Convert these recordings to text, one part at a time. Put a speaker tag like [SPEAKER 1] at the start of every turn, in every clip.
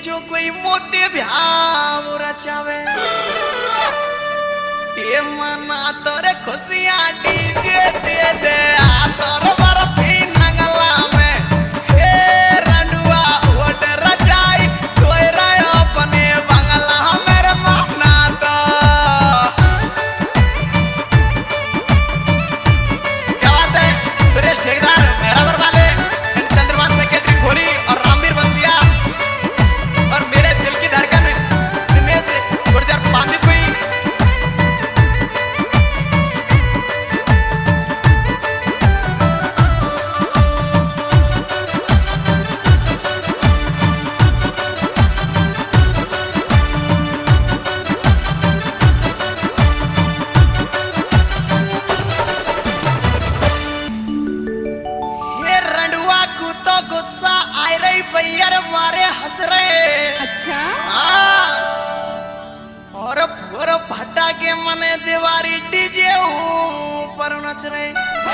[SPEAKER 1] जो कोई मोती भ्याव रचावे ये मना तोरे खुशियां डीजे दे दे आ तोर बर्फी नगला में हे रंडुआ ओट रचाई सोए रहे अपने बंगला मेरे माना तो क्या बात है सुरेश ठेकेदार मेहराबर वाले चंद्रमान सेक्रेटरी घोरी और रामवीर बंसिया और मेरे दिल की धड़कन दिनेश गुर्जर पांडित हुई गुस्सा आए रही भैया मारे हंस रहे।
[SPEAKER 2] अच्छा
[SPEAKER 1] और पूरा फटा के मने दीवारी डीजे ऊपर नच रहे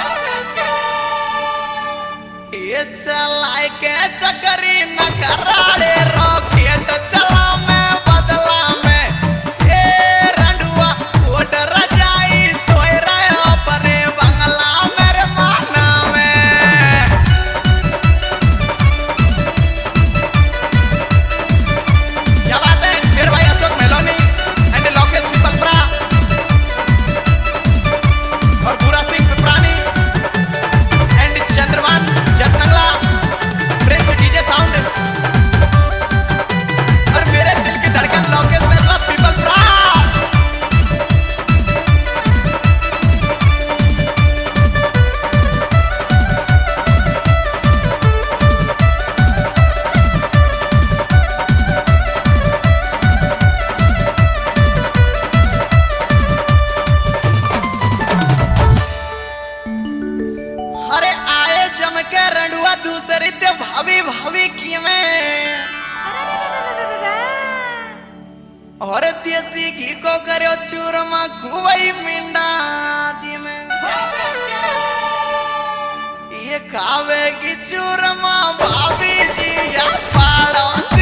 [SPEAKER 1] ये चलाए के चक्करी न कराड़े रॉकेट चला में बदला में ये रंडुआ ओट रजाई सोए रहे अपने बंगला मेरे माना में क्या बात है फिर भाई अशोक मेलोनी एंड लोकेश पिपलप्रा और Pura Singh Piprani and Chandraman Jatnagla Prince DJ sound और मेरे दिल की धड़कन लोकेश मेहता पिपलप्रा अरे आए चमके रंडुआ दूसरी ते भाभी भाभी की में और देसी घी को करो चूरमा गुवई मिंडा दी में ये खावेगी चूरमा भाभी जी या पाड़ोस